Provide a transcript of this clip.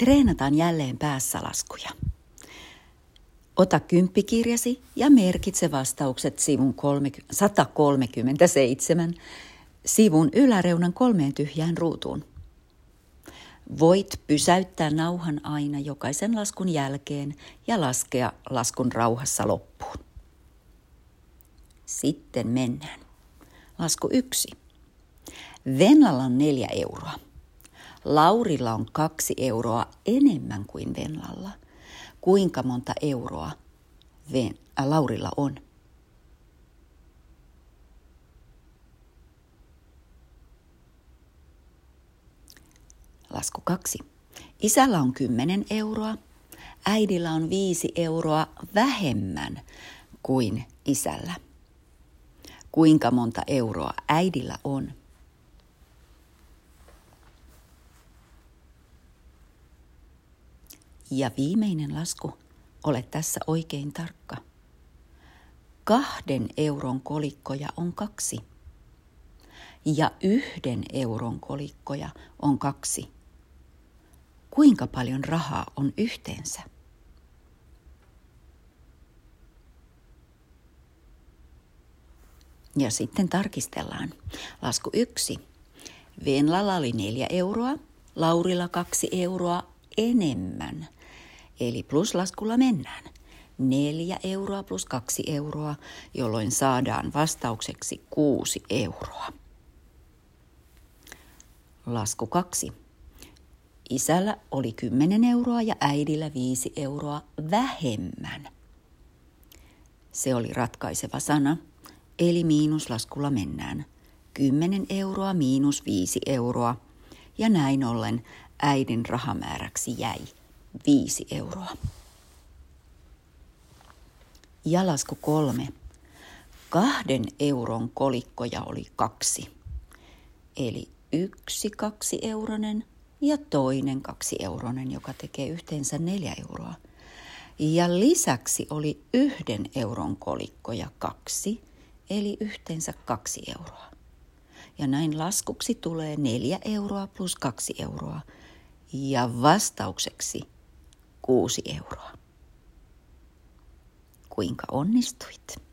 Treenataan jälleen päässä laskuja. Ota kymppikirjasi ja merkitse vastaukset sivun 137 sivun yläreunan 3 tyhjään ruutuun. Voit pysäyttää nauhan aina jokaisen laskun jälkeen ja laskea laskun rauhassa loppuun. Sitten mennään. Lasku 1. Venlalla on 4 euroa. Laurilla on 2 euroa enemmän kuin Venlalla. Kuinka monta euroa Laurilla on? Lasku 2. Isällä on 10 euroa. Äidillä on 5 euroa vähemmän kuin isällä. Kuinka monta euroa äidillä on? Ja viimeinen lasku, ole tässä oikein tarkka. 2 euron kolikkoja on 2. Ja 1 euron kolikkoja on 2. Kuinka paljon rahaa on yhteensä? Ja sitten tarkistellaan. Lasku 1. Venlalla oli 4 euroa, Laurilla 2 euroa enemmän. Eli pluslaskulla mennään. 4 euroa plus 2 euroa, jolloin saadaan vastaukseksi 6 euroa. Lasku 2. Isällä oli 10 euroa ja äidillä 5 euroa vähemmän. Se oli ratkaiseva sana, eli miinuslaskulla mennään. 10 euroa miinus 5 euroa ja näin ollen äidin rahamääräksi jäi 5 euroa. Ja lasku 3. 2 euron kolikkoja oli 2. Eli 1 2 euronen ja toinen 2 euronen, joka tekee yhteensä 4 euroa. Ja lisäksi oli 1 euron kolikkoja 2, eli yhteensä 2 euroa. Ja näin laskuksi tulee 4 euroa plus 2 euroa. Ja vastaukseksi 6 euroa. Kuinka onnistuit?